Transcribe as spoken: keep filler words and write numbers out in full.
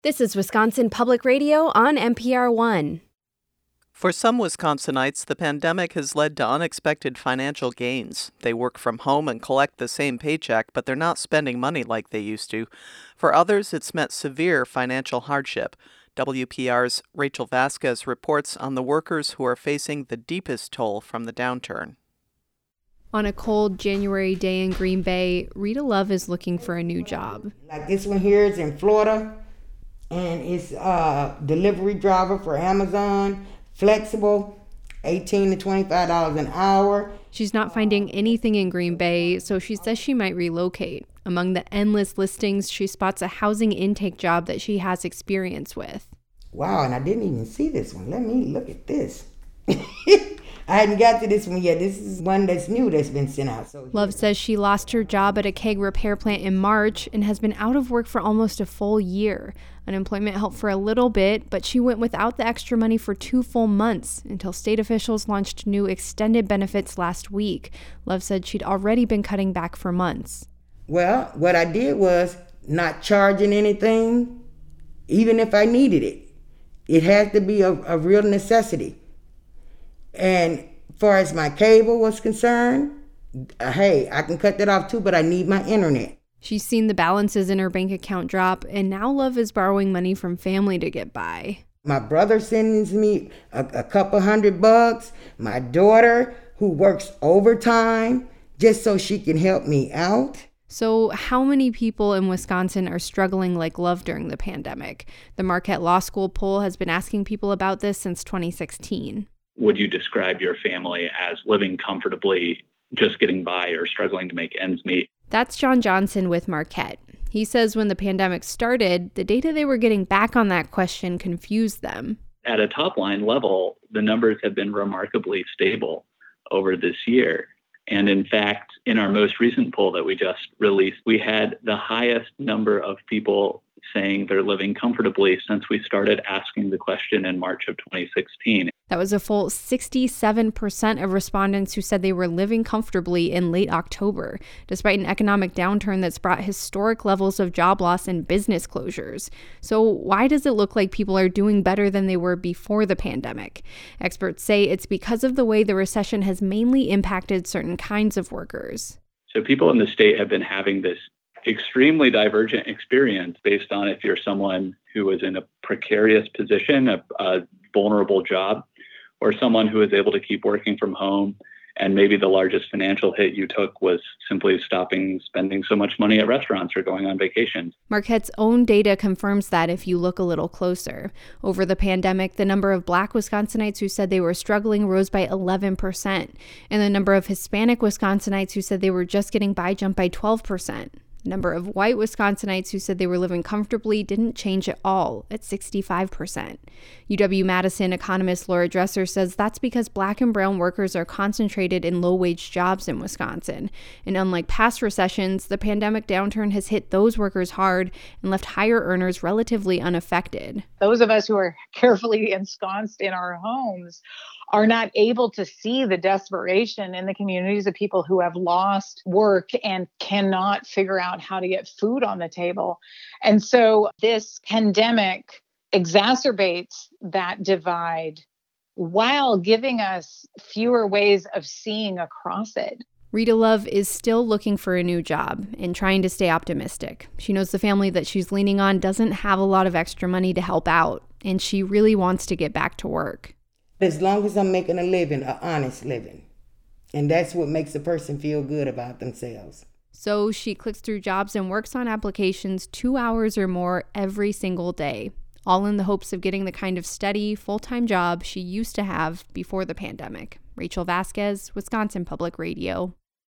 This is Wisconsin Public Radio on N P R One. For some Wisconsinites, the pandemic has led to unexpected financial gains. They work from home and collect the same paycheck, but they're not spending money like they used to. For others, it's meant severe financial hardship. W P R's Rachel Vasquez reports on the workers who are facing the deepest toll from the downturn. On a cold January day in Green Bay, Rita Love is looking for a new job. Like this one here is in Florida, and it's a delivery driver for Amazon, flexible, eighteen to twenty-five dollars an hour. She's not finding anything in Green Bay, so she says she might relocate. Among the endless listings, she spots a housing intake job that she has experience with. Wow, and I didn't even see this one. Let me look at this. I hadn't got to this one yet. This is one that's new that's been sent out. So Love says she lost her job at a keg repair plant in March and has been out of work for almost a full year. Unemployment helped for a little bit, but she went without the extra money for two full months until state officials launched new extended benefits last week. Love said she'd already been cutting back for months. Well, what I did was not charging anything, even if I needed it. It had to be a, a real necessity. And as far as my cable was concerned, uh, hey, I can cut that off too, but I need my internet. She's seen the balances in her bank account drop, and now Love is borrowing money from family to get by. My brother sends me a, a couple hundred bucks. My daughter, who works overtime, just so she can help me out. So how many people in Wisconsin are struggling like Love during the pandemic? The Marquette Law School poll has been asking people about this since twenty sixteen. Would you describe your family as living comfortably, just getting by, or struggling to make ends meet? That's John Johnson with Marquette. He says when the pandemic started, the data they were getting back on that question confused them. At a top line level, the numbers have been remarkably stable over this year. And in fact, in our most recent poll that we just released, we had the highest number of people saying they're living comfortably since we started asking the question in March of twenty sixteen. That was a full sixty-seven percent of respondents who said they were living comfortably in late October, despite an economic downturn that's brought historic levels of job loss and business closures. So why does it look like people are doing better than they were before the pandemic? Experts say it's because of the way the recession has mainly impacted certain kinds of workers. So people in the state have been having this extremely divergent experience based on if you're someone who is in a precarious position, a, a vulnerable job, or someone who is able to keep working from home. And maybe the largest financial hit you took was simply stopping spending so much money at restaurants or going on vacation. Marquette's own data confirms that if you look a little closer. Over the pandemic, the number of Black Wisconsinites who said they were struggling rose by eleven percent, and the number of Hispanic Wisconsinites who said they were just getting by jumped by twelve percent. The number of white Wisconsinites who said they were living comfortably didn't change at all, at sixty-five percent. U W-Madison economist Laura Dresser says that's because Black and brown workers are concentrated in low-wage jobs in Wisconsin. And unlike past recessions, the pandemic downturn has hit those workers hard and left higher earners relatively unaffected. Those of us who are carefully ensconced in our homes are not able to see the desperation in the communities of people who have lost work and cannot figure out how to get food on the table. And so this pandemic exacerbates that divide while giving us fewer ways of seeing across it. Rita Love is still looking for a new job and trying to stay optimistic. She knows the family that she's leaning on doesn't have a lot of extra money to help out, and she really wants to get back to work. As long as I'm making a living, an honest living. And that's what makes a person feel good about themselves. So she clicks through jobs and works on applications two hours or more every single day, all in the hopes of getting the kind of steady, full-time job she used to have before the pandemic. Rachel Vasquez, Wisconsin Public Radio.